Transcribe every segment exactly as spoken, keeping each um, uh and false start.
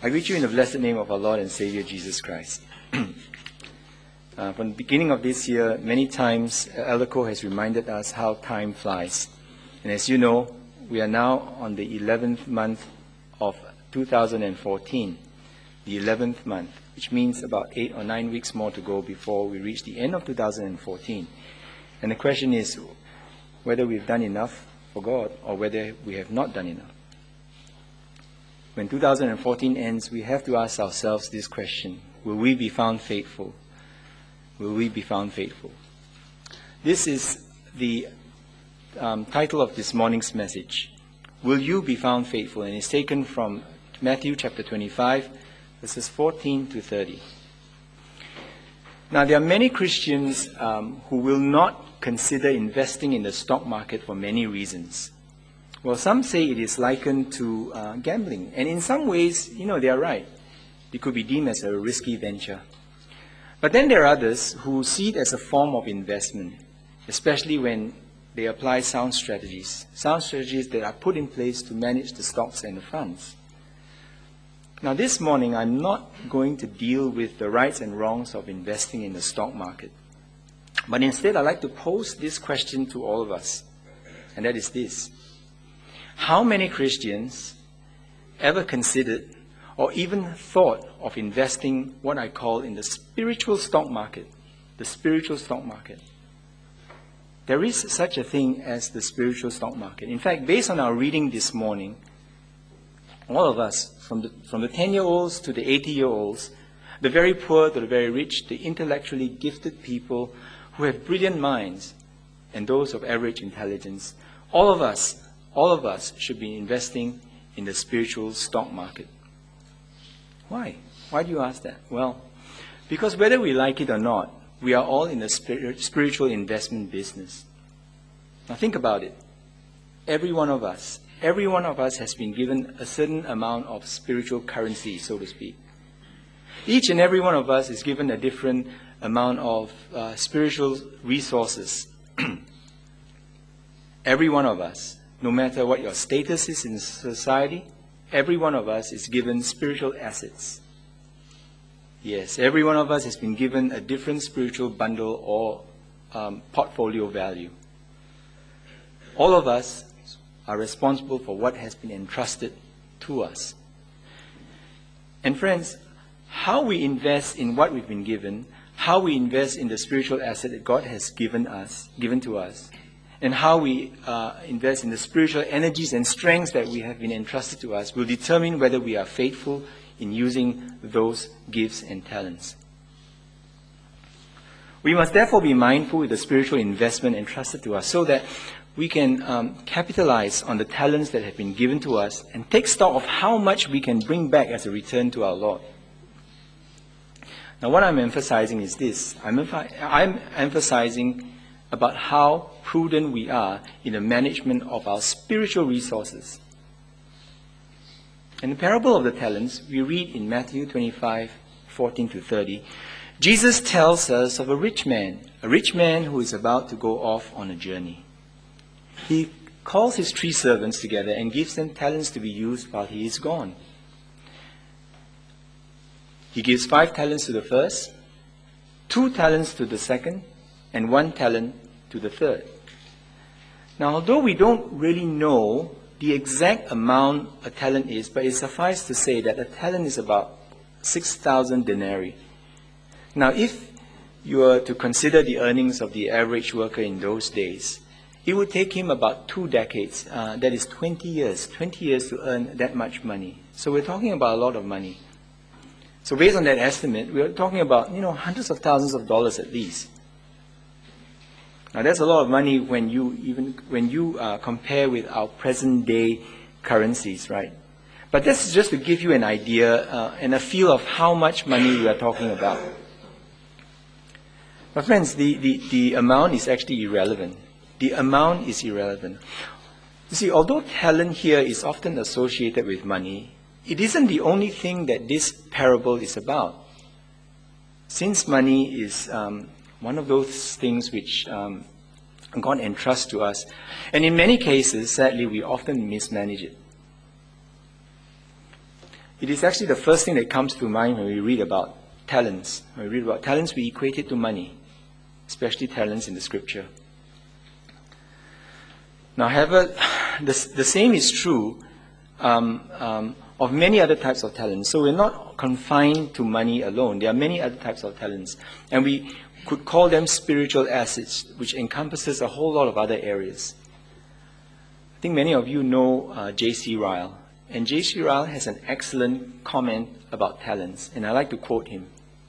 I greet you in the blessed name of our Lord and Savior Jesus Christ. uh, from the beginning of this year, many times Elder Ko has reminded us how time flies. And as you know, we are now on the eleventh month of two thousand fourteen. The eleventh month, which means about eight or nine weeks more to go before we reach the end of two thousand fourteen. And the question is whether we've done enough for God or whether we have not done enough. When two thousand fourteen ends, we have to ask ourselves this question: will we be found faithful? Will we be found faithful? This is the um, title of this morning's message. Will you be found faithful? And it's taken from Matthew chapter twenty-five, verses fourteen to thirty. Now, there are many Christians um, who will not consider investing in the stock market for many reasons. Well, some say it is likened to uh, gambling. And in some ways, you know, they are right. It could be deemed as a risky venture. But then there are others who see it as a form of investment, especially when they apply sound strategies, sound strategies that are put in place to manage the stocks and the funds. Now, this morning, I'm not going to deal with the rights and wrongs of investing in the stock market. But instead, I'd like to pose this question to all of us, and that is this. How many Christians ever considered or even thought of investing what I call in the spiritual stock market? The spiritual stock market. There is such a thing as the spiritual stock market. In fact, based on our reading this morning, all of us, from the, from the ten-year-olds to the eighty-year-olds, the very poor to the very rich, the intellectually gifted people who have brilliant minds, and those of average intelligence, all of us All of us should be investing in the spiritual stock market. Why? Why do you ask that? Well, because whether we like it or not, we are all in the spirit, spiritual investment business. Now think about it. Every one of us, every one of us has been given a certain amount of spiritual currency, so to speak. Each and every one of us is given a different amount of uh, spiritual resources. Every one of us. No matter what your status is in society, every one of us is given spiritual assets. Yes, every one of us has been given a different spiritual bundle or um, portfolio value. All of us are responsible for what has been entrusted to us. And friends, how we invest in what we've been given, how we invest in the spiritual asset that God has given us, given to us, and how we uh, invest in the spiritual energies and strengths that we have been entrusted to us will determine whether we are faithful in using those gifts and talents. We must therefore be mindful with the spiritual investment entrusted to us so that we can um, capitalize on the talents that have been given to us and take stock of how much we can bring back as a return to our Lord. Now, what I'm emphasizing is this. I'm, emph- I'm emphasizing about how prudent we are in the management of our spiritual resources. In the parable of the talents, we read in Matthew twenty-five, fourteen to thirty, Jesus tells us of a rich man, a rich man who is about to go off on a journey. He calls his three servants together and gives them talents to be used while he is gone. He gives five talents to the first, two talents to the second, and one talent to the third. Now, although we don't really know the exact amount a talent is, but it suffices to say that a talent is about six thousand denarii. Now, if you were to consider the earnings of the average worker in those days, it would take him about two decades, uh, that is twenty years, twenty years to earn that much money. So we're talking about a lot of money. So based on that estimate, we're talking about, you know, hundreds of thousands of dollars at least. Now, that's a lot of money when you even when you uh, compare with our present day currencies, right? But this is just to give you an idea uh, and a feel of how much money we are talking about. But friends, the, the, the amount is actually irrelevant. The amount is irrelevant. You see, although talent here is often associated with money, it isn't the only thing that this parable is about. Since money is um, one of those things which um, God entrusts to us. And in many cases, sadly, we often mismanage it. It is actually the first thing that comes to mind when we read about talents. When we read about talents, we equate it to money, especially talents in the scripture. Now, however, the, the same is true um, um, of many other types of talents. So we're not confined to money alone. There are many other types of talents. And we could call them spiritual assets, which encompasses a whole lot of other areas. I think many of you know uh, J C Ryle. And J C Ryle has an excellent comment about talents. And I like to quote him.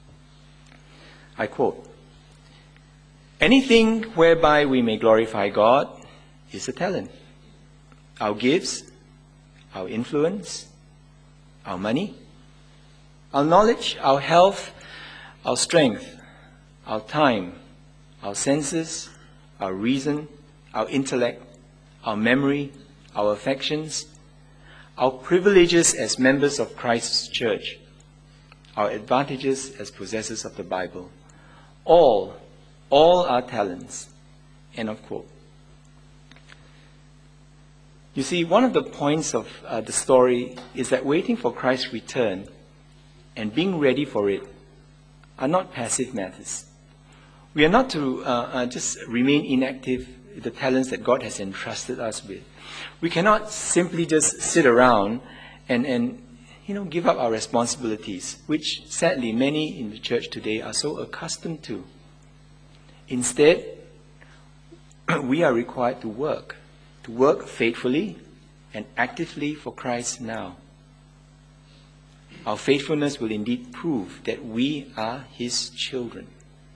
I quote, "Anything whereby we may glorify God is a talent. Our gifts, our influence, our money, our knowledge, our health, our strength, our time, our senses, our reason, our intellect, our memory, our affections, our privileges as members of Christ's church, our advantages as possessors of the Bible, all, all are talents." End of quote. You see, one of the points of uh, the story is that waiting for Christ's return and being ready for it are not passive matters. We are not to uh, uh, just remain inactive with the talents that God has entrusted us with. We cannot simply just sit around and, and you know, give up our responsibilities, which sadly many in the church today are so accustomed to. Instead, we are required to work, to work faithfully and actively for Christ now. Our faithfulness will indeed prove that we are His children.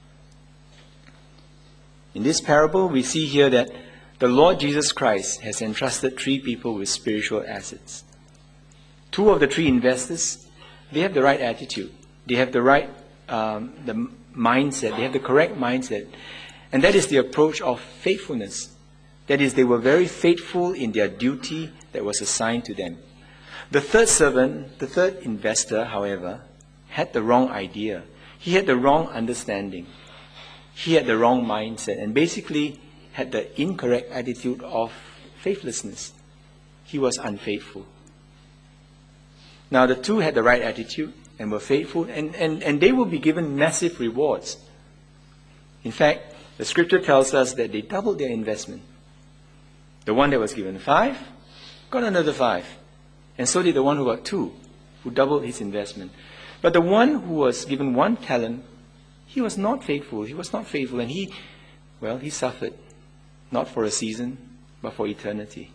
In this parable, we see here that the Lord Jesus Christ has entrusted three people with spiritual assets. Two of the three investors, they have the right attitude. They have the right um, the mindset. They have the correct mindset. And that is the approach of faithfulness. That is, they were very faithful in their duty that was assigned to them. The third servant, the third investor, however, had the wrong idea. He had the wrong understanding. He had the wrong mindset and basically had the incorrect attitude of faithlessness. He was unfaithful. Now the two had the right attitude and were faithful, and, and, and they will be given massive rewards. In fact, the scripture tells us that they doubled their investment. The one that was given five got another five. And so did the one who got two, who doubled his investment. But the one who was given one talent, he was not faithful. He was not faithful, and he, well, he suffered. Not for a season, but for eternity.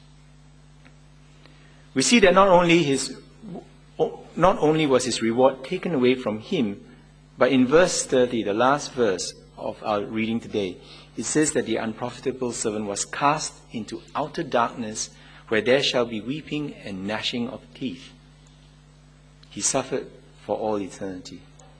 We see that not only his, not only was his reward taken away from him, but in verse thirty, the last verse of our reading today, it says that the unprofitable servant was cast into outer darkness, where there shall be weeping and gnashing of teeth. He suffered for all eternity.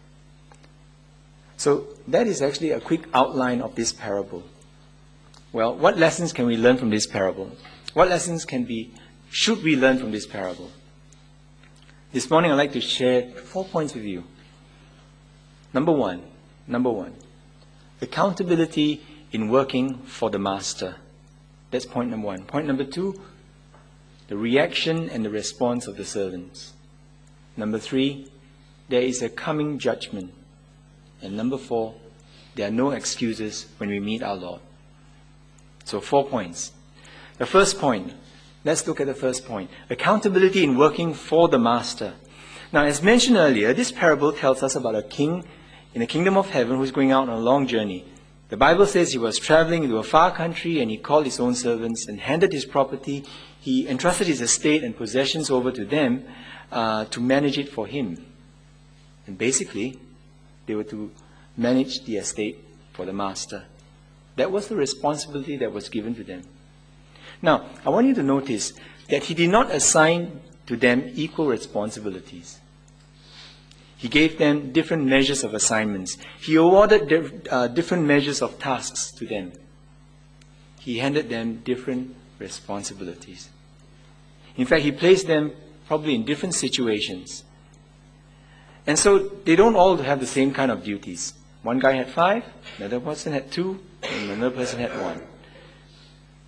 So that is actually a quick outline of this parable. Well, what lessons can we learn from this parable? What lessons can be, should we learn from this parable? This morning I'd like to share four points with you. Number one, number one, accountability in working for the master. That's point number one. Point number two, the reaction and the response of the servants. Number three, there is a coming judgment. And number four, there are no excuses when we meet our Lord. So four points. The first point, let's look at the first point. Accountability in working for the master. Now, as mentioned earlier, this parable tells us about a king in the kingdom of heaven who's going out on a long journey. The Bible says he was traveling into a far country, and he called his own servants and handed his property. He entrusted his estate and possessions over to them uh, to manage it for him. And basically, they were to manage the estate for the master. That was the responsibility that was given to them. Now, I want you to notice that he did not assign to them equal responsibilities. He gave them different measures of assignments. He awarded di- uh, different measures of tasks to them. He handed them different responsibilities. In fact, he placed them probably in different situations. And so they don't all have the same kind of duties. One guy had five, another person had two, and another person had one.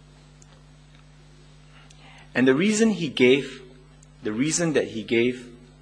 And the reason he gave, the reason that he gave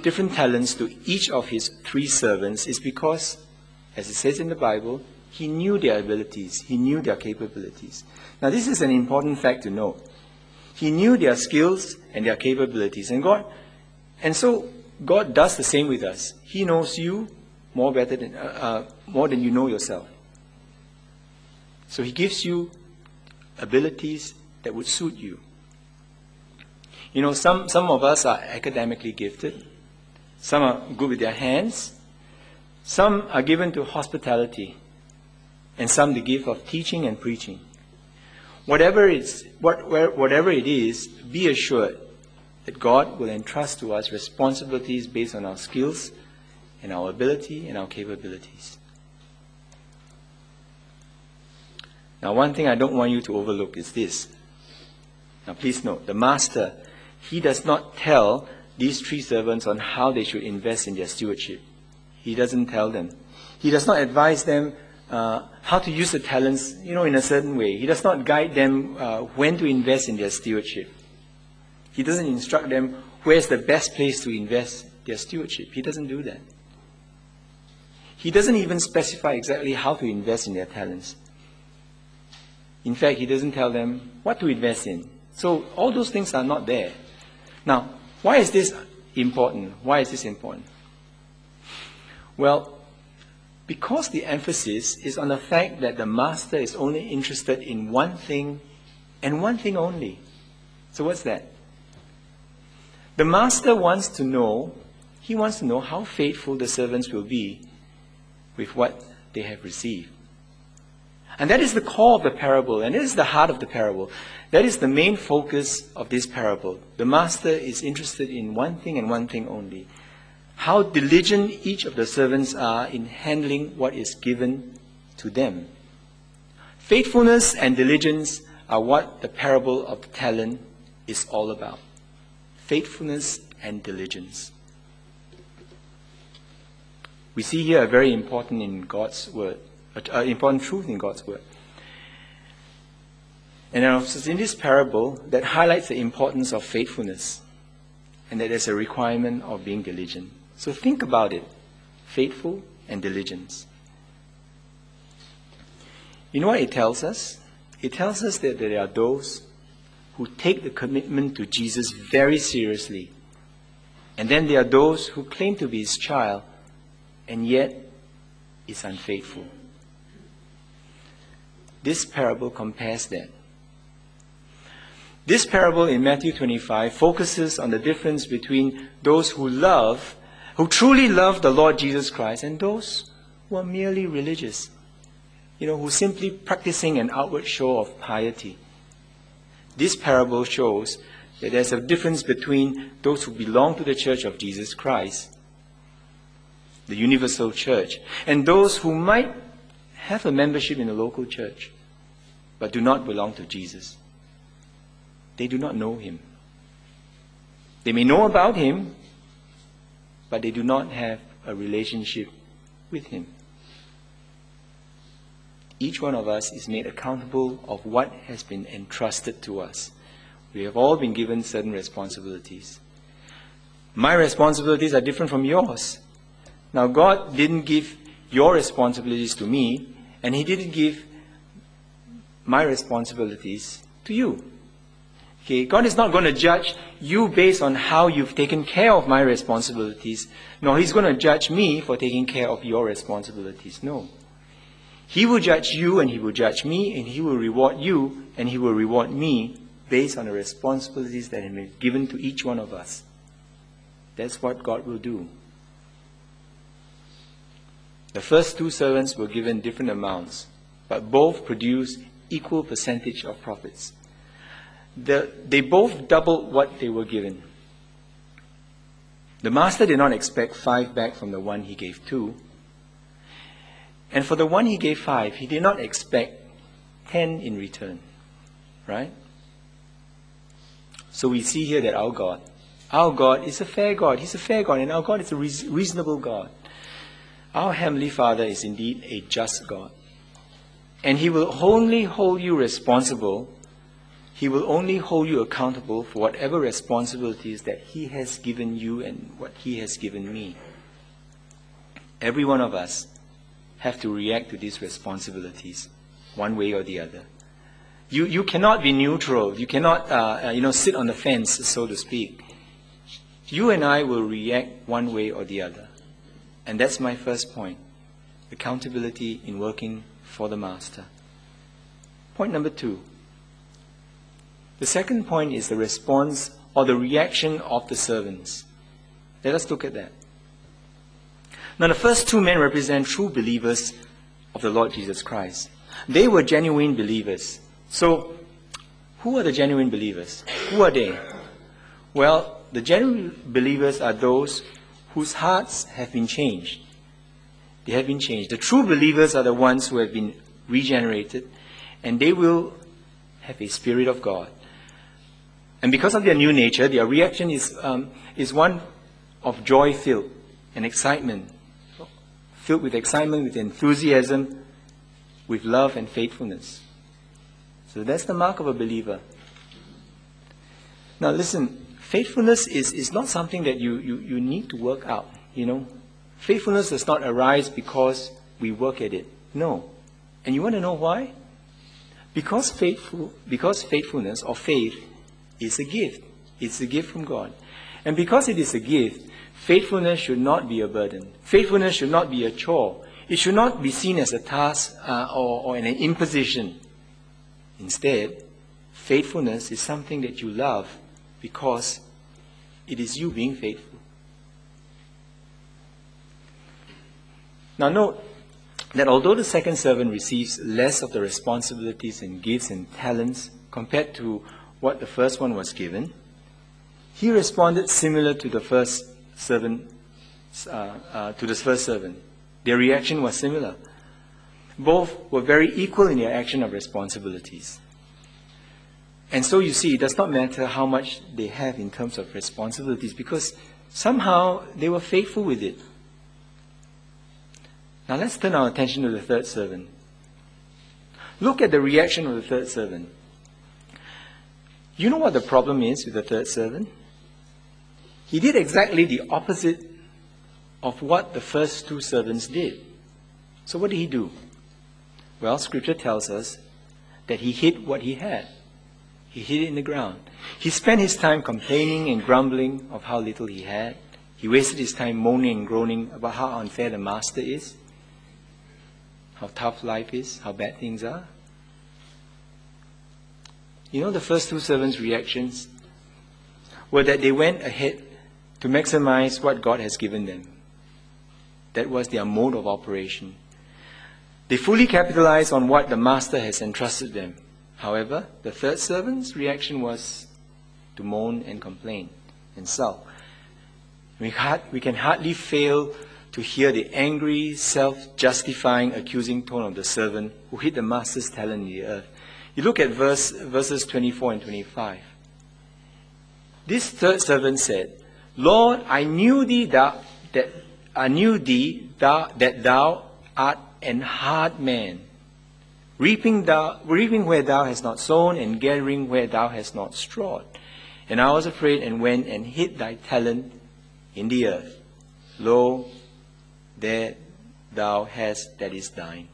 different talents to each of his three servants is because, as it says in the Bible, he knew their abilities, he knew their capabilities. Now this is an important fact to know. He knew their skills and their capabilities. And God, and so God does the same with us. He knows you more better than, uh, uh, more than you know yourself. So he gives you abilities that would suit you. You know, some, some of us are academically gifted. Some are good with their hands. Some are given to hospitality. And some the gift of teaching and preaching. Whatever it is, what, where, whatever it is, be assured that God will entrust to us responsibilities based on our skills and our ability and our capabilities. Now, one thing I don't want you to overlook is this. Now, please note, the master, he does not tell these three servants on how they should invest in their stewardship. He doesn't tell them. He does not advise them uh, how to use the talents, you know, in a certain way. He does not guide them uh, when to invest in their stewardship. He doesn't instruct them where's the best place to invest their stewardship. He doesn't do that. He doesn't even specify exactly how to invest in their talents. In fact, he doesn't tell them what to invest in. So all those things are not there. Now, why is this important? Why is this important? Well, because the emphasis is on the fact that the master is only interested in one thing and one thing only. So what's that? The master wants to know, he wants to know how faithful the servants will be with what they have received. And that is the core of the parable, and it is the heart of the parable. That is the main focus of this parable. The master is interested in one thing and one thing only. How diligent each of the servants are in handling what is given to them. Faithfulness and diligence are what the parable of the talent is all about. Faithfulness and diligence. We see here a very important in God's word. An important truth in God's word. And it's in this parable that highlights the importance of faithfulness and that there's a requirement of being diligent. So think about it. Faithful and diligence. You know what it tells us? It tells us that there are those who take the commitment to Jesus very seriously. And then there are those who claim to be his child and yet is unfaithful. This parable compares that. This parable in Matthew twenty-five focuses on the difference between those who love, who truly love the Lord Jesus Christ, and those who are merely religious, you know, who are simply practicing an outward show of piety. This parable shows that there's a difference between those who belong to the Church of Jesus Christ, the universal church, and those who might have a membership in a local church, but do not belong to Jesus. They do not know him. They may know about him, but they do not have a relationship with him. Each one of us is made accountable of what has been entrusted to us. We have all been given certain responsibilities. My responsibilities are different from yours. Now, God didn't give your responsibilities to me, and he didn't give my responsibilities to you. Okay, God is not going to judge you based on how you've taken care of my responsibilities. No, he's going to judge me for taking care of your responsibilities. No. He will judge you and he will judge me, and he will reward you and he will reward me based on the responsibilities that have been given to each one of us. That's what God will do. The first two servants were given different amounts, but both produced equal percentage of profits. The, they both doubled what they were given. The master did not expect five back from the one he gave two. And for the one he gave five, he did not expect ten in return. Right? So we see here that our God, our God is a fair God. He's a fair God, and our God is a reasonable God. Our Heavenly Father is indeed a just God. And he will only hold you responsible He will only hold you accountable for whatever responsibilities that He has given you and what He has given me. Every one of us have to react to these responsibilities, one way or the other. You you cannot be neutral. You cannot uh, you know sit on the fence, so to speak. You and I will react one way or the other, and that's my first point: accountability in working for the Master. Point number two. The second point is the response or the reaction of the servants. Let us look at that. Now, the first two men represent true believers of the Lord Jesus Christ. They were genuine believers. So, who are the genuine believers? Who are they? Well, the genuine believers are those whose hearts have been changed. They have been changed. The true believers are the ones who have been regenerated, and they will have a Spirit of God. And because of their new nature, their reaction is, um, is one of joy-filled and excitement. Filled with excitement, with enthusiasm, with love and faithfulness. So that's the mark of a believer. Now listen, faithfulness is, is not something that you, you, you need to work out, you know. Faithfulness does not arise because we work at it. No. And you want to know why? Because faithful, because faithfulness or faith is a gift. It's a gift from God. And because it is a gift, faithfulness should not be a burden. Faithfulness should not be a chore. It should not be seen as a task uh, or, or an imposition. Instead, faithfulness is something that you love because it is you being faithful. Now note that although the second servant receives less of the responsibilities and gifts and talents compared to what the first one was given, he responded similar to the first servant, uh, uh, to the first servant. Their reaction was similar. Both were very equal in their action of responsibilities. And so you see, it does not matter how much they have in terms of responsibilities, because somehow they were faithful with it. Now let's turn our attention to the third servant. Look at the reaction of the third servant. You know what the problem is with the third servant? He did exactly the opposite of what the first two servants did. So what did he do? Well, Scripture tells us that he hid what he had. He hid it in the ground. He spent his time complaining and grumbling of how little he had. He wasted his time moaning and groaning about how unfair the master is, how tough life is, how bad things are. You know, the first two servants' reactions were that they went ahead to maximize what God has given them. That was their mode of operation. They fully capitalized on what the master has entrusted them. However, the third servant's reaction was to moan and complain and sulk. We, hard, we can hardly fail to hear the angry, self-justifying, accusing tone of the servant who hid the master's talent in the earth. You look at verse, verses twenty-four and twenty-five. This third servant said, Lord, I knew thee thou, that I knew thee thou, that thou art an hard man, reaping thou, reaping where thou hast not sown, and gathering where thou hast not strawed. And I was afraid, and went and hid thy talent in the earth. Lo, there thou hast that is thine.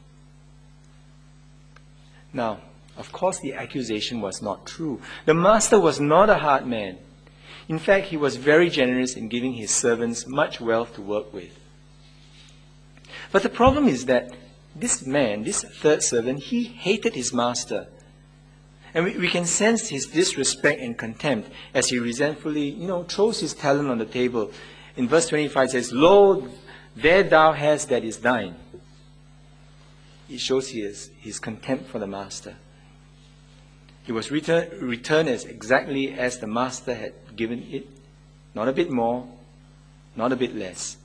Now, of course, the accusation was not true. The master was not a hard man. In fact, he was very generous in giving his servants much wealth to work with. But the problem is that this man, this third servant, he hated his master. And we, we can sense his disrespect and contempt as he resentfully, you know, throws his talent on the table. In verse twenty-five it says, Lo, there thou hast that is thine. It shows his, his contempt for the master. It was return, returned as exactly as the master had given it, not a bit more, not a bit less.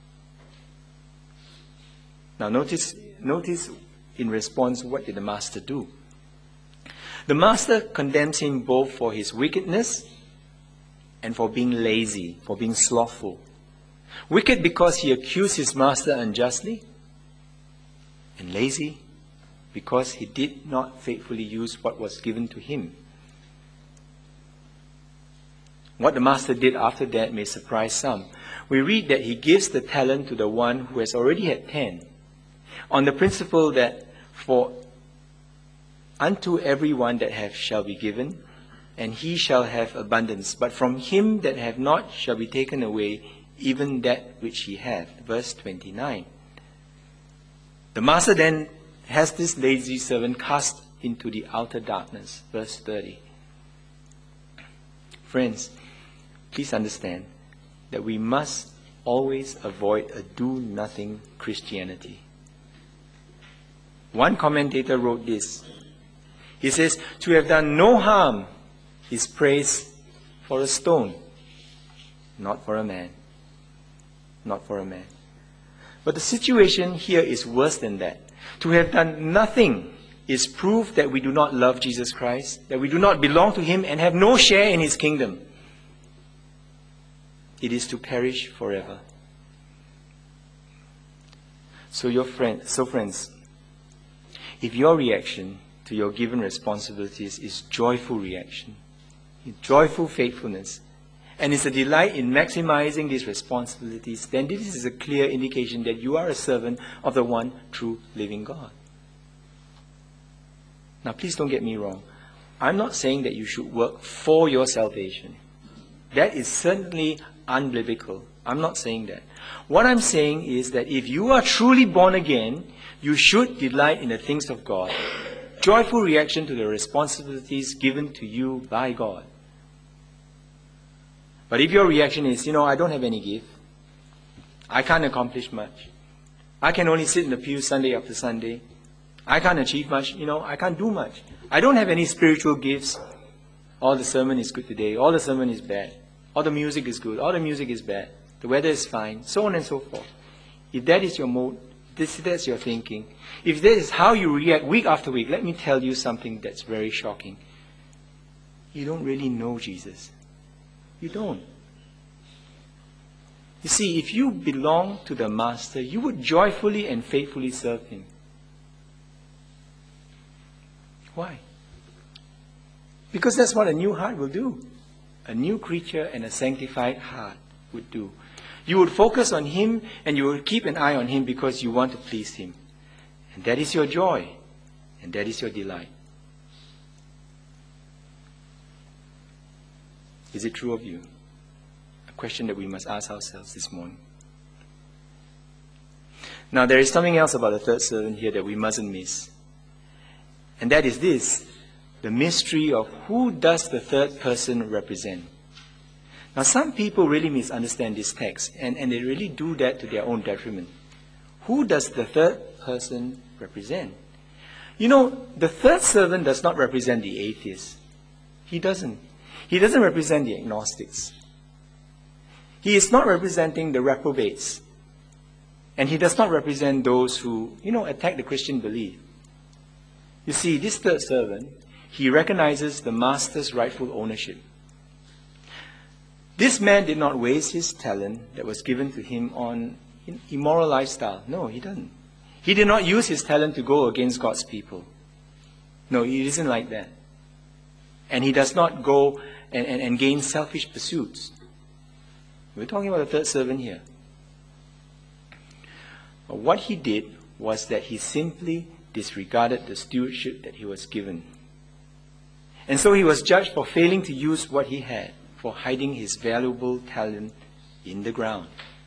Now notice, notice in response, what did the master do? The master condemns him both for his wickedness and for being lazy, for being slothful. Wicked because he accused his master unjustly, and lazy because he did not faithfully use what was given to him. What the master did after that may surprise some. We read that he gives the talent to the one who has already had ten, on the principle that for unto everyone that hath shall be given, and he shall have abundance. But from him that hath not shall be taken away even that which he hath. Verse twenty-nine. The master then has this lazy servant cast into the outer darkness. Verse thirty. Friends, please understand that we must always avoid a do-nothing Christianity. One commentator wrote this. He says, to have done no harm is praise for a stone, not for a man. Not for a man. But the situation here is worse than that. To have done nothing is proof that we do not love Jesus Christ, that we do not belong to Him and have no share in His kingdom. It is to perish forever. So, your friend, so friends, if your reaction to your given responsibilities is joyful reaction, joyful faithfulness, and is a delight in maximizing these responsibilities, then this is a clear indication that you are a servant of the one true living God. Now, please don't get me wrong. I'm not saying that you should work for your salvation. That is certainly unbiblical. I'm not saying that. What I'm saying is that if you are truly born again, you should delight in the things of God. Joyful reaction to the responsibilities given to you by God. But if your reaction is, you know, I don't have any gift, I can't accomplish much, I can only sit in the pew Sunday after Sunday, I can't achieve much, you know, I can't do much, I don't have any spiritual gifts, all the sermon is good today, all the sermon is bad, all the music is good, all the music is bad, the weather is fine, so on and so forth. If that is your mode, this, that's your thinking, if that is how you react week after week, let me tell you something that's very shocking. You don't really know Jesus. You don't. You see, if you belong to the Master, you would joyfully and faithfully serve Him. Why? Because that's what a new heart will do. A new creature and a sanctified heart would do. You would focus on Him and you would keep an eye on Him because you want to please Him. And that is your joy. And that is your delight. Is it true of you? A question that we must ask ourselves this morning. Now, there is something else about the third servant here that we mustn't miss. And that is this, the mystery of who does the third person represent. Now, some people really misunderstand this text, and, and they really do that to their own detriment. Who does the third person represent? You know, the third servant does not represent the atheist. He doesn't. He doesn't represent the agnostics. He is not representing the reprobates. And he does not represent those who, you know, attack the Christian belief. You see, this third servant, he recognizes the master's rightful ownership. This man did not waste his talent that was given to him on immoral lifestyle. No, he doesn't. He did not use his talent to go against God's people. No, he isn't like that. And he does not go and, and, and gain selfish pursuits. We're talking about the third servant here. But what he did was that he simply disregarded the stewardship that he was given. And so he was judged for failing to use what he had, for hiding his valuable talent in the ground.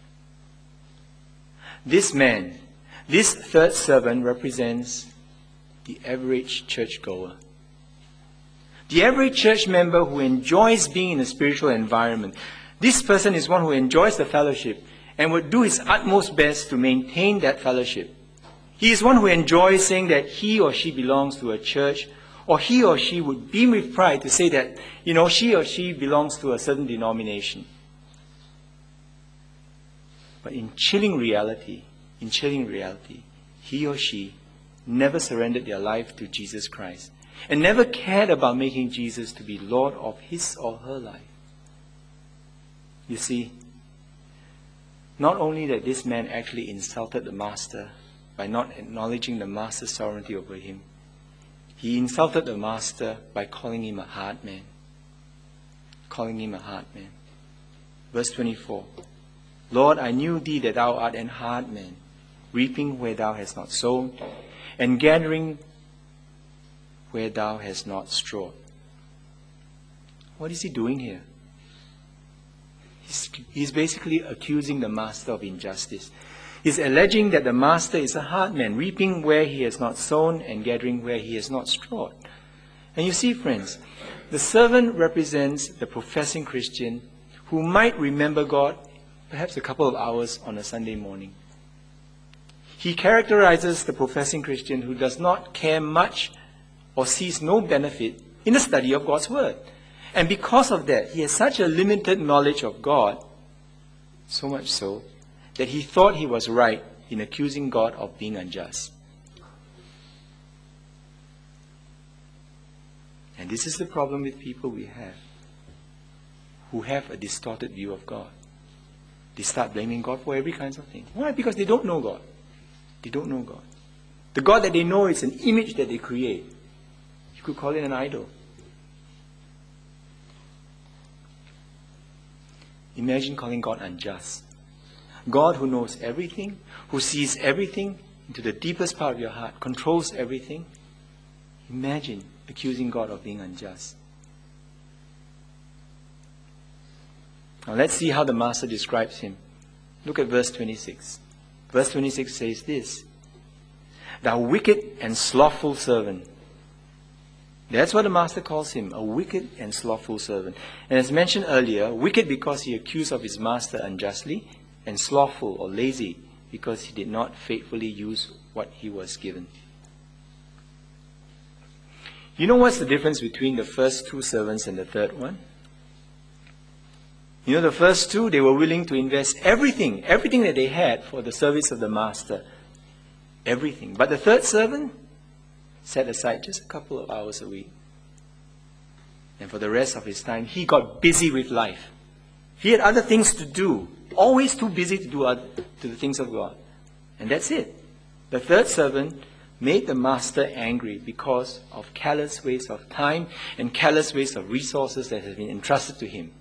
This man, this third servant represents the average churchgoer. The average church member who enjoys being in a spiritual environment. This person is one who enjoys the fellowship and would do his utmost best to maintain that fellowship. He is one who enjoys saying that he or she belongs to a church, or he or she would beam with pride to say that, you know, she or she belongs to a certain denomination. But in chilling reality, in chilling reality, he or she never surrendered their life to Jesus Christ and never cared about making Jesus to be Lord of his or her life. You see, not only that this man actually insulted the master by not acknowledging the master's sovereignty over him, he insulted the master by calling him a hard man, calling him a hard man. Verse twenty-four. Lord, I knew thee that thou art an hard man, reaping where thou hast not sown, and gathering where thou hast not strawed. What is he doing here? He's, he's basically accusing the master of injustice. He's alleging that the master is a hard man, reaping where he has not sown and gathering where he has not strawed. And you see, friends, the servant represents the professing Christian who might remember God perhaps a couple of hours on a Sunday morning. He characterizes the professing Christian who does not care much or sees no benefit in the study of God's Word. And because of that, he has such a limited knowledge of God, so much so, that he thought he was right in accusing God of being unjust. And this is the problem with people we have, who have a distorted view of God. They start blaming God for every kind of thing. Why? Because they don't know God. They don't know God. The God that they know is an image that they create. You could call it an idol. Imagine calling God unjust. God who knows everything, who sees everything into the deepest part of your heart, controls everything. Imagine accusing God of being unjust. Now let's see how the master describes him. Look at verse twenty-six. Verse twenty-six says this: Thou wicked and slothful servant. That's what the master calls him, a wicked and slothful servant. And as mentioned earlier, wicked because he accused of his master unjustly, and slothful or lazy because he did not faithfully use what he was given. You know what's the difference between the first two servants and the third one? You know, the first two, they were willing to invest everything, everything that they had for the service of the master. Everything. But the third servant set aside just a couple of hours a week. And for the rest of his time, he got busy with life. He had other things to do. Always too busy to do other, to the things of God. And that's it. The third servant made the master angry because of careless waste of time and careless waste of resources that had been entrusted to him.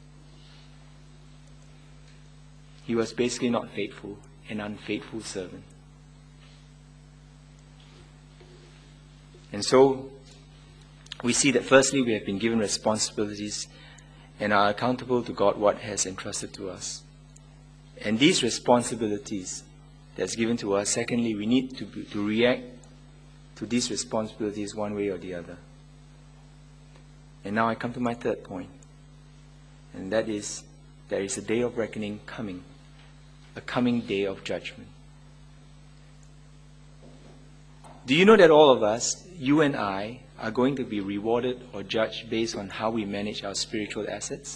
He was basically not faithful, an unfaithful servant. And so, we see that firstly we have been given responsibilities and are accountable to God what has entrusted to us. And these responsibilities that's given to us, secondly, we need to, to react to these responsibilities one way or the other. And now I come to my third point. And that is, there is a day of reckoning coming. A coming day of judgment. Do you know that all of us, you and I, are going to be rewarded or judged based on how we manage our spiritual assets?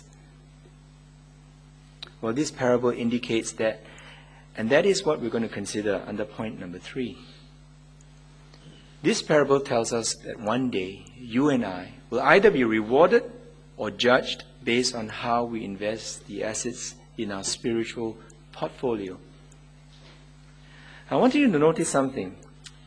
Well, this parable indicates that, and that is what we're going to consider under point number three. This parable tells us that one day, you and I will either be rewarded or judged based on how we invest the assets in our spiritual portfolio. I want you to notice something.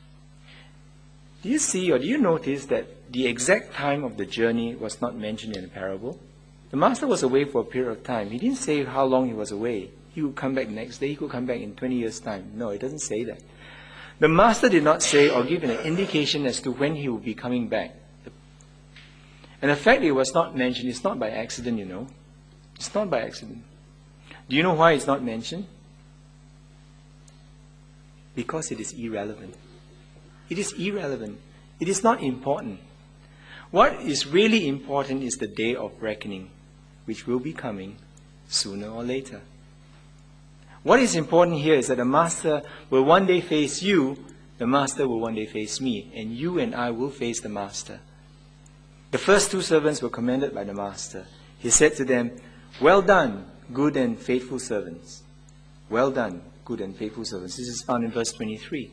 Do you see or do you notice that the exact time of the journey was not mentioned in the parable? The master was away for a period of time. He didn't say how long he was away. He would come back the next day. He could come back in twenty years' time. No, it doesn't say that. The master did not say or give an indication as to when he would be coming back. And the fact that it was not mentioned is not by accident, you know. It's not by accident. Do you know why it's not mentioned? Because it is irrelevant. It is irrelevant. It is not important. What is really important is the day of reckoning, which will be coming sooner or later. What is important here is that the master will one day face you, the master will one day face me, and you and I will face the master. The first two servants were commended by the master. He said to them, "Well done, good and faithful servants." Well done, good and faithful servants. This is found in verse twenty-three.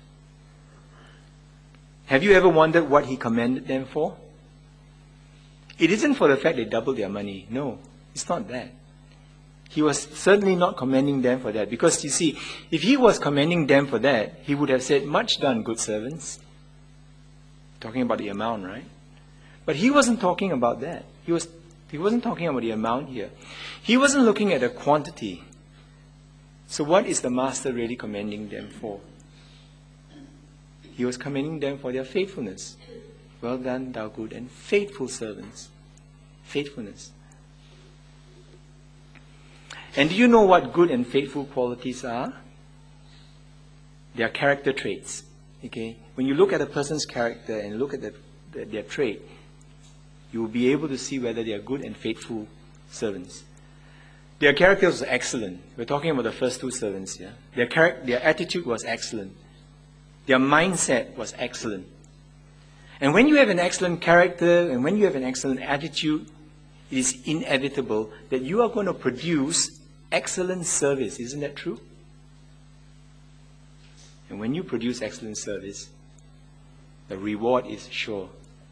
Have you ever wondered what he commended them for? It isn't for the fact they doubled their money. No, it's not that. He was certainly not commending them for that. Because you see, if he was commending them for that, he would have said, "Much done, good servants." Talking about the amount, right? But he wasn't talking about that. He was He wasn't talking about the amount here. He wasn't looking at the quantity. So what is the master really commending them for? He was commending them for their faithfulness. Well done, thou good and faithful servants. Faithfulness. And do you know what good and faithful qualities are? They are character traits. Okay? When you look at a person's character and look at the, the, their trait, you will be able to see whether they are good and faithful servants. Their character was excellent. We're talking about the first two servants here. Their, charac- their attitude was excellent. Their mindset was excellent. And when you have an excellent character and when you have an excellent attitude, it is inevitable that you are going to produce excellent service. Isn't that true? And when you produce excellent service, the reward is sure.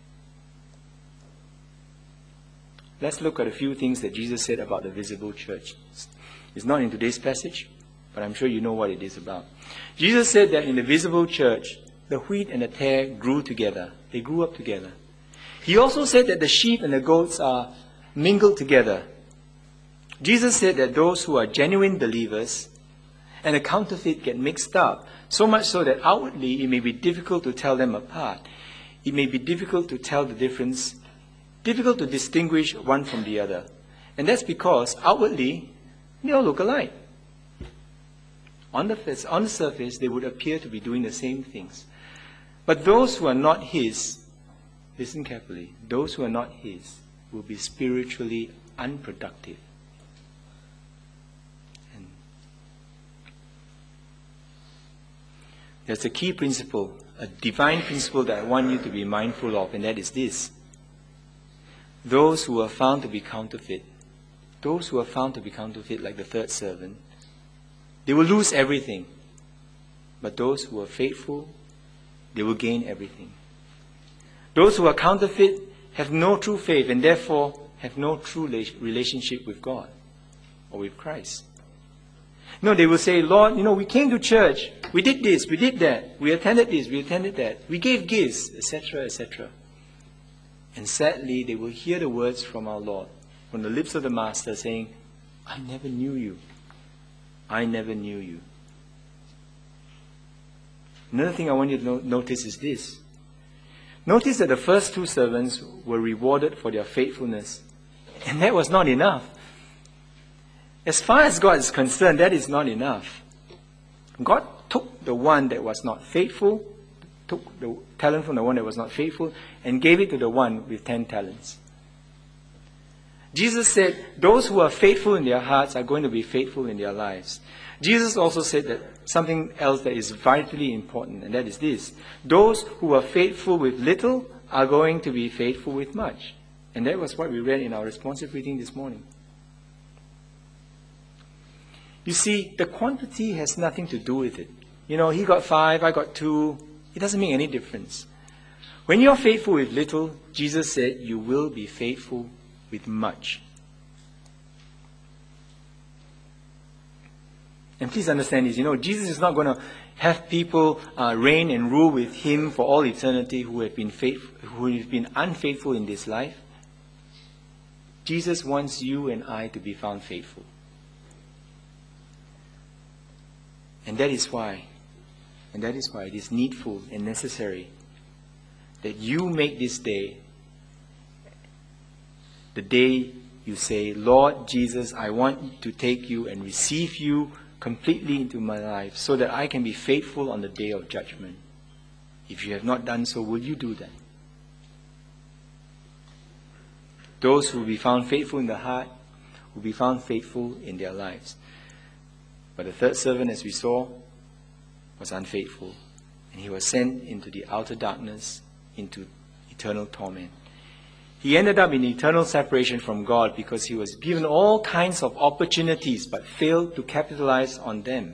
Let's look at a few things that Jesus said about the visible church. It's not in today's passage, but I'm sure you know what it is about. Jesus said that in the visible church, the wheat and the tare grew together. They grew up together. He also said that the sheep and the goats are mingled together. Jesus said that those who are genuine believers and the counterfeit get mixed up, so much so that outwardly it may be difficult to tell them apart. It may be difficult to tell the difference, difficult to distinguish one from the other. And that's because outwardly they all look alike. On the, face, on the surface, they would appear to be doing the same things. But those who are not His, listen carefully, those who are not His will be spiritually unproductive. And there's a key principle, a divine principle that I want you to be mindful of, and that is this. Those who are found to be counterfeit, those who are found to be counterfeit like the third servant, they will lose everything. But those who are faithful, they will gain everything. Those who are counterfeit have no true faith and therefore have no true relationship with God or with Christ. No, they will say, Lord, you know, we came to church, we did this, we did that, we attended this, we attended that, we gave gifts, et cetera, et cetera. And sadly, they will hear the words from our Lord, from the lips of the Master saying, I never knew you. I never knew you. Another thing I want you to no- notice is this. Notice that the first two servants were rewarded for their faithfulness. And that was not enough. As far as God is concerned, that is not enough. God took the one that was not faithful, took the talent from the one that was not faithful, and gave it to the one with ten talents. Jesus said, those who are faithful in their hearts are going to be faithful in their lives. Jesus also said that something else that is vitally important, and that is this. Those who are faithful with little are going to be faithful with much. And that was what we read in our responsive reading this morning. You see, the quantity has nothing to do with it. You know, he got five, I got two. It doesn't make any difference. When you're faithful with little, Jesus said, you will be faithful with much. And please understand this, you know, Jesus is not going to have people uh, reign and rule with Him for all eternity who have been faithful, who have been unfaithful in this life. Jesus wants you and I to be found faithful. And that is why, and that is why it is needful and necessary that you make this day the day you say, Lord Jesus, I want to take you and receive you completely into my life so that I can be faithful on the day of judgment. If you have not done so, will you do that? Those who will be found faithful in the heart will be found faithful in their lives. But the third servant, as we saw, was unfaithful. And he was sent into the outer darkness, into eternal torment. He ended up in eternal separation from God because he was given all kinds of opportunities but failed to capitalize on them.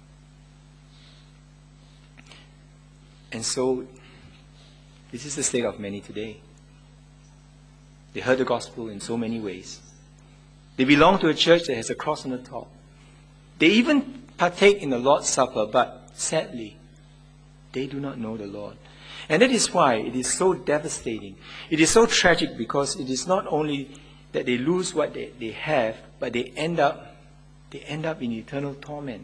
And so, this is the state of many today. They heard the gospel in so many ways. They belong to a church that has a cross on the top. They even partake in the Lord's Supper, but sadly, they do not know the Lord. And that is why it is so devastating. It is so tragic because it is not only that they lose what they, they have, but they end up, they end up in eternal torment.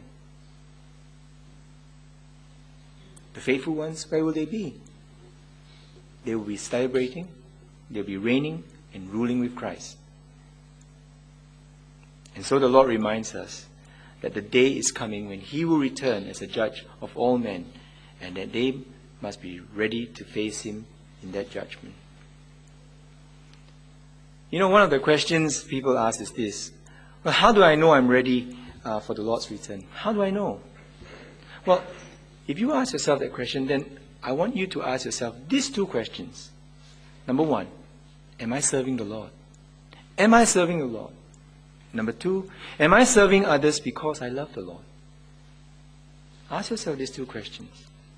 The faithful ones, where will they be? They will be celebrating, they'll be reigning and ruling with Christ. And so the Lord reminds us that the day is coming when He will return as a judge of all men, and that they must be ready to face Him in that judgment. You know, one of the questions people ask is this: well, how do I know I'm ready uh, for the Lord's return? How do I know? Well, if you ask yourself that question, then I want you to ask yourself these two questions. Number one, am I serving the Lord? Am I serving the Lord? Number two, am I serving others because I love the Lord? Ask yourself these two questions.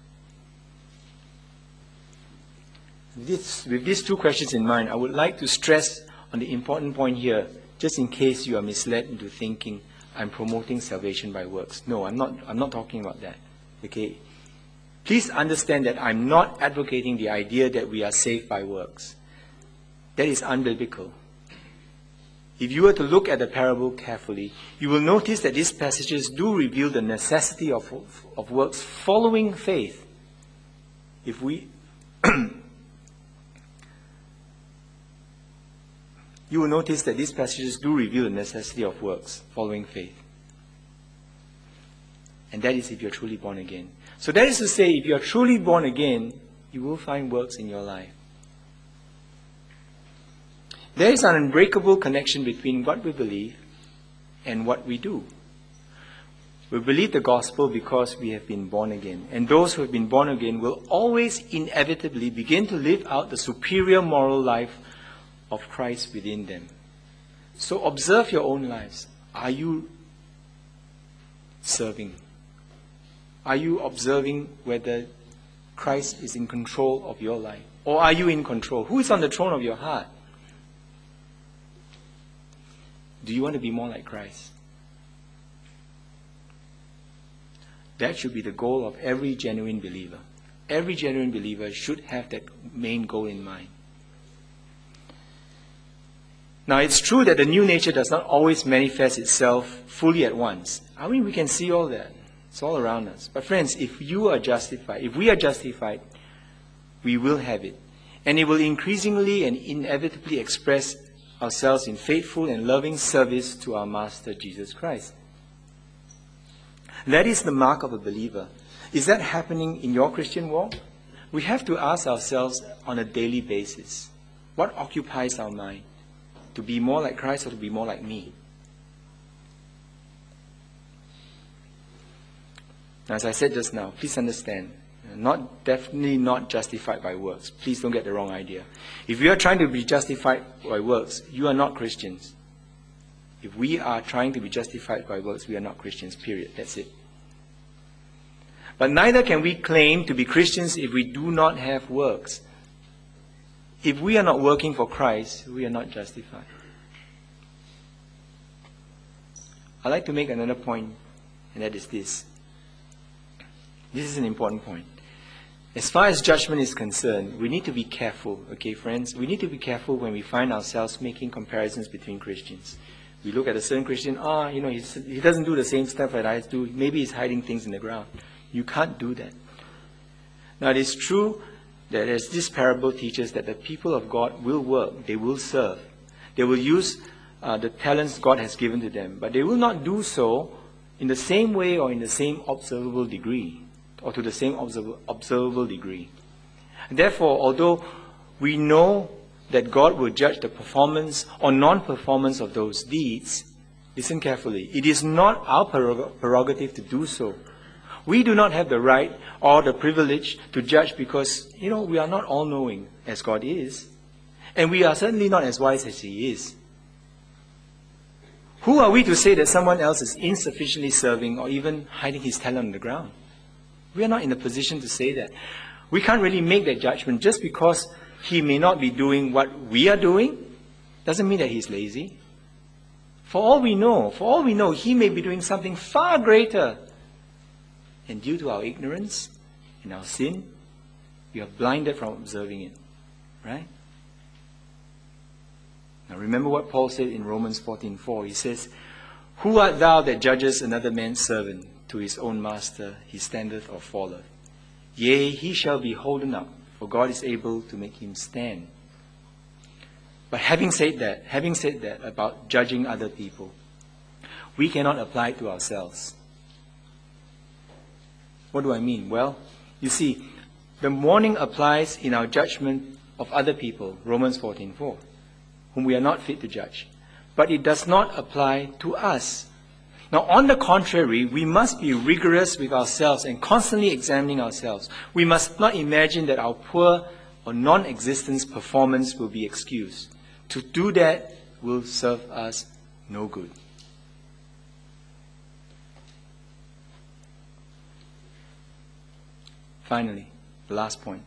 This, with these two questions in mind, I would like to stress on the important point here, just in case you are misled into thinking I'm promoting salvation by works. No, I'm not, I'm not talking about that. Okay? Please understand that I'm not advocating the idea that we are saved by works. That is unbiblical. If you were to look at the parable carefully, you will notice that these passages do reveal the necessity of, of works following faith. If we... you will notice that these passages do reveal the necessity of works following faith. And that is if you're truly born again. So that is to say, if you are truly born again, you will find works in your life. There is an unbreakable connection between what we believe and what we do. We believe the gospel because we have been born again. And those who have been born again will always inevitably begin to live out the superior moral life of Christ within them. So observe your own lives. Are you serving? Are you observing whether Christ is in control of your life? Or are you in control? Who is on the throne of your heart? Do you want to be more like Christ? That should be the goal of every genuine believer. Every genuine believer should have that main goal in mind. Now, it's true that the new nature does not always manifest itself fully at once. I mean, we can see all that. It's all around us. But friends, if you are justified, if we are justified, we will have it. And it will increasingly and inevitably express ourselves in faithful and loving service to our Master Jesus Christ. That is the mark of a believer. Is that happening in your Christian walk? We have to ask ourselves on a daily basis, what occupies our mind? To be more like Christ or to be more like me? Now, as I said just now, please understand, not definitely not justified by works. Please don't get the wrong idea. If we are trying to be justified by works, you are not Christians. If we are trying to be justified by works, we are not Christians, period. That's it. But neither can we claim to be Christians if we do not have works. If we are not working for Christ, we are not justified. I'd like to make another point, and that is this. This is an important point. As far as judgment is concerned, we need to be careful, okay, friends? We need to be careful when we find ourselves making comparisons between Christians. We look at a certain Christian, ah, you know, he's, he doesn't do the same stuff that I do. Maybe he's hiding things in the ground. You can't do that. Now, it is true that as this parable teaches that the people of God will work, they will serve. They will use uh, the talents God has given to them, but they will not do so in the same way or in the same observable degree, or to the same observ- observable degree. Therefore, although we know that God will judge the performance or non-performance of those deeds, listen carefully, it is not our prerog- prerogative to do so. We do not have the right or the privilege to judge because, you know, we are not all-knowing as God is. And we are certainly not as wise as He is. Who are we to say that someone else is insufficiently serving or even hiding his talent on the ground? We are not in a position to say that. We can't really make that judgment just because he may not be doing what we are doing. Doesn't mean that he's lazy. For all we know, for all we know, he may be doing something far greater. And due to our ignorance and our sin, we are blinded from observing it. Right? Now remember what Paul said in Romans fourteen four. He says, "Who art thou that judgest another man's servant? To his own master he standeth or falleth. Yea, he shall be holden up, for God is able to make him stand." But having said that, having said that about judging other people, we cannot apply it to ourselves. What do I mean? Well, you see, the warning applies in our judgment of other people, Romans fourteen four, whom we are not fit to judge. But it does not apply to us. Now, on the contrary, we must be rigorous with ourselves and constantly examining ourselves. We must not imagine that our poor or non-existent performance will be excused. To do that will serve us no good. Finally, the last point.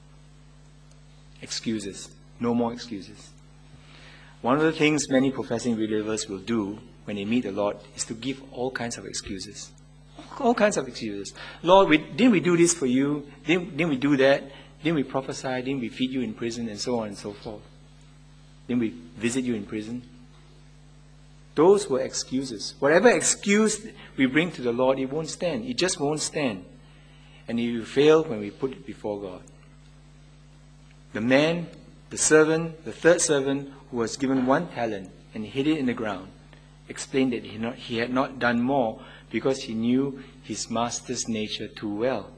Excuses. No more excuses. One of the things many professing believers will do when they meet the Lord is to give all kinds of excuses. All kinds of excuses. Lord, we, didn't we do this for you? Didn't, didn't we do that? Didn't we prophesy? Didn't we feed you in prison? And so on and so forth. Didn't we visit you in prison? Those were excuses. Whatever excuse we bring to the Lord, it won't stand. It just won't stand. And it will fail when we put it before God. The man, the servant, the third servant who was given one talent and hid it in the ground, explained that he, not, he had not done more because he knew his master's nature too well.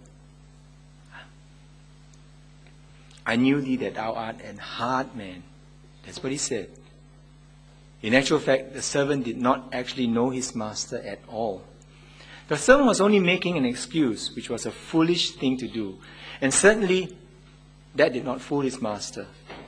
"I knew thee that thou art an hard man." That's what he said. In actual fact, the servant did not actually know his master at all. The servant was only making an excuse, which was a foolish thing to do. And certainly, that did not fool his master.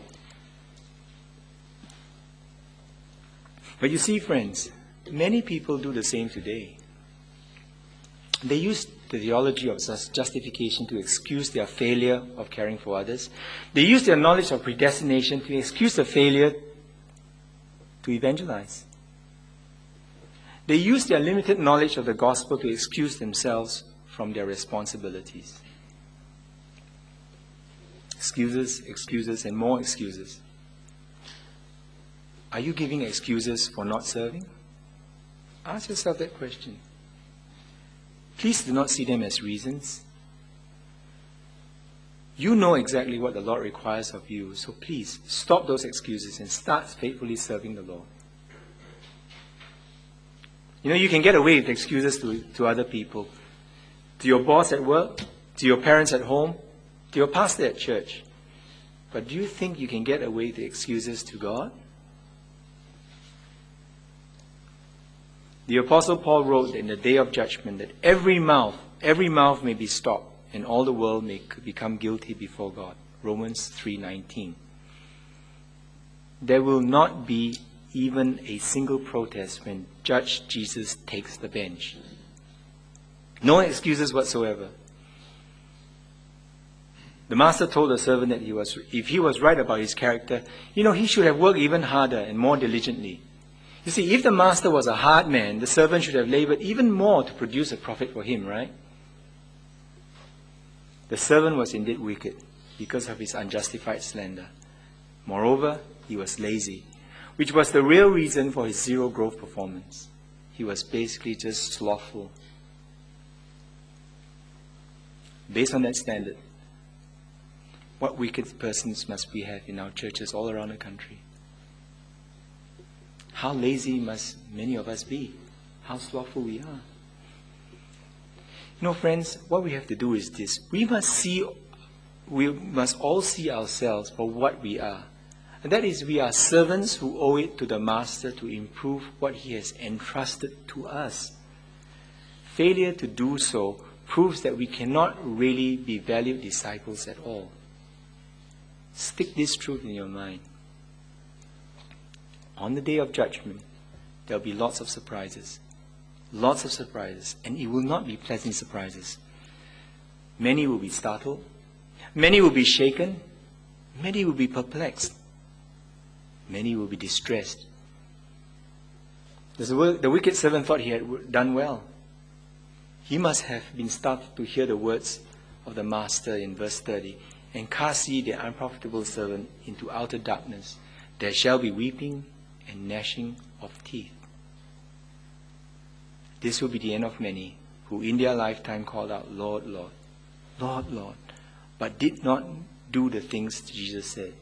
But you see, friends, many people do the same today. They use the theology of justification to excuse their failure of caring for others. They use their knowledge of predestination to excuse the failure to evangelize. They use their limited knowledge of the gospel to excuse themselves from their responsibilities. Excuses, excuses, and more excuses. Are you giving excuses for not serving? Ask yourself that question. Please do not see them as reasons. You know exactly what the Lord requires of you, so please stop those excuses and start faithfully serving the Lord. You know, you can get away with excuses to, to other people, to your boss at work, to your parents at home, to your pastor at church. But do you think you can get away with excuses to God? The Apostle Paul wrote in the day of judgment that every mouth, every mouth may be stopped, and all the world may become guilty before God. Romans three nineteen. There will not be even a single protest when Judge Jesus takes the bench. No excuses whatsoever. The master told the servant that he was, if he was right about his character, you know, he should have worked even harder and more diligently. You see, if the master was a hard man, the servant should have labored even more to produce a profit for him, right? The servant was indeed wicked because of his unjustified slander. Moreover, he was lazy, which was the real reason for his zero growth performance. He was basically just slothful. Based on that standard, what wicked persons must we have in our churches all around the country? How lazy must many of us be? How slothful we are. You know, friends, what we have to do is this. We must see, we must all see ourselves for what we are. And that is, we are servants who owe it to the Master to improve what He has entrusted to us. Failure to do so proves that we cannot really be valued disciples at all. Stick this truth in your mind. On the day of judgment, there will be lots of surprises. Lots of surprises. And it will not be pleasant surprises. Many will be startled. Many will be shaken. Many will be perplexed. Many will be distressed. The wicked servant thought he had done well. He must have been startled to hear the words of the Master in verse thirty. And cast ye the unprofitable servant into outer darkness. there shall be weeping and gnashing of teeth. This will be the end of many who in their lifetime called out, Lord, Lord, Lord, Lord, but did not do the things Jesus said.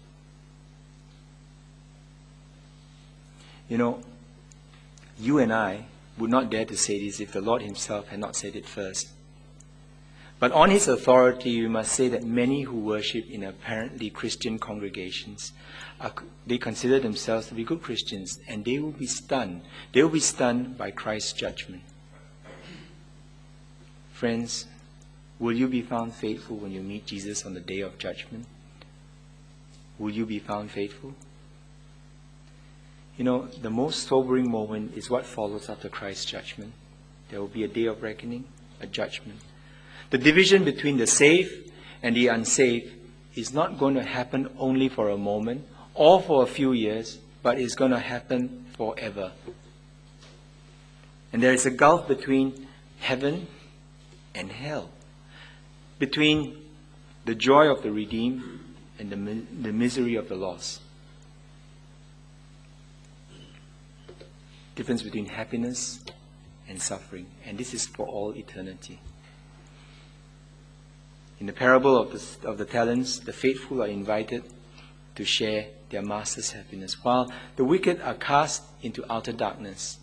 You know, you and I would not dare to say this if the Lord himself had not said it first. But on his authority, we must say that many who worship in apparently Christian congregations, are, they consider themselves to be good Christians, and they will be stunned. They will be stunned by Christ's judgment. Friends, will you be found faithful when you meet Jesus on the day of judgment? Will you be found faithful? You know, the most sobering moment is what follows after Christ's judgment. There will be a day of reckoning, a judgment. The division between the saved and the unsaved is not going to happen only for a moment or for a few years, but it's going to happen forever. And there is a gulf between heaven and hell, between the joy of the redeemed and the, the misery of the lost. Difference between happiness and suffering, and this is for all eternity. In the parable of the, of the talents, the faithful are invited to share their master's happiness, while the wicked are cast into outer darkness.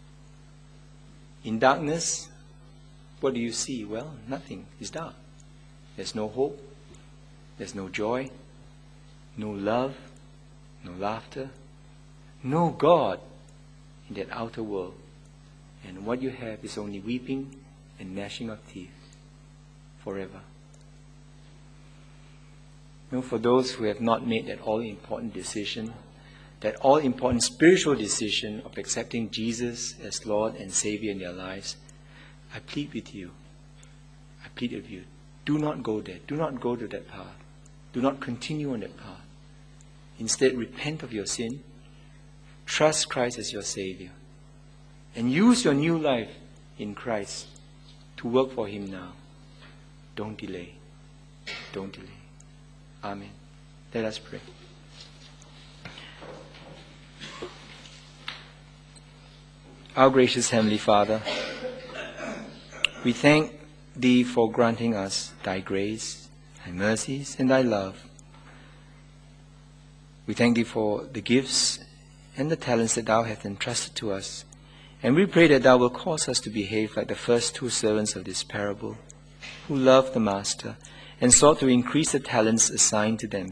In darkness, what do you see? Well, nothing. It's dark. There's no hope. There's no joy. No love. No laughter. No God in that outer world. And what you have is only weeping and gnashing of teeth forever. You know, for those who have not made that all-important decision, that all-important spiritual decision of accepting Jesus as Lord and Savior in their lives, I plead with you. I plead with you. Do not go there. Do not go to that path. Do not continue on that path. Instead, repent of your sin. Trust Christ as your Savior. And use your new life in Christ to work for Him now. Don't delay. Don't delay. Amen. Let us pray. Our gracious Heavenly Father, we thank Thee for granting us Thy grace, Thy mercies, and Thy love. We thank Thee for the gifts and the talents that Thou hast entrusted to us. And we pray that Thou will cause us to behave like the first two servants of this parable, who loved the Master and sought to increase the talents assigned to them.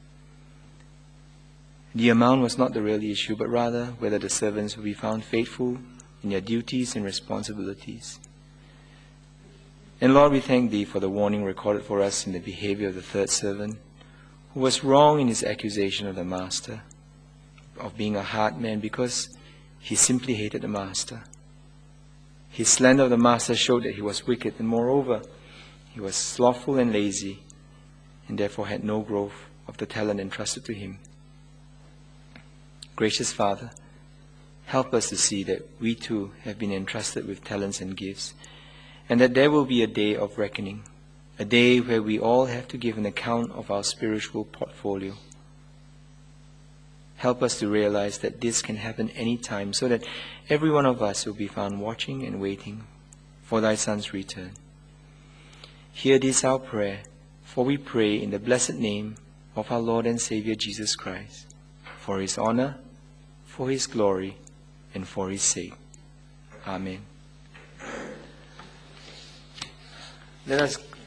The amount was not the real issue, but rather whether the servants will be found faithful in their duties and responsibilities. And Lord, we thank Thee for the warning recorded for us in the behavior of the third servant, who was wrong in his accusation of the Master, of being a hard man because he simply hated the Master. His slander of the Master showed that he was wicked, and moreover, he was slothful and lazy, and therefore had no growth of the talent entrusted to him. Gracious Father, help us to see that we too have been entrusted with talents and gifts, and that there will be a day of reckoning, a day where we all have to give an account of our spiritual portfolio. Help us to realize that this can happen any time, so that every one of us will be found watching and waiting for Thy Son's return. Hear this our prayer, for we pray in the blessed name of our Lord and Savior Jesus Christ, for His honor, for His glory, and for His sake. Amen. Let us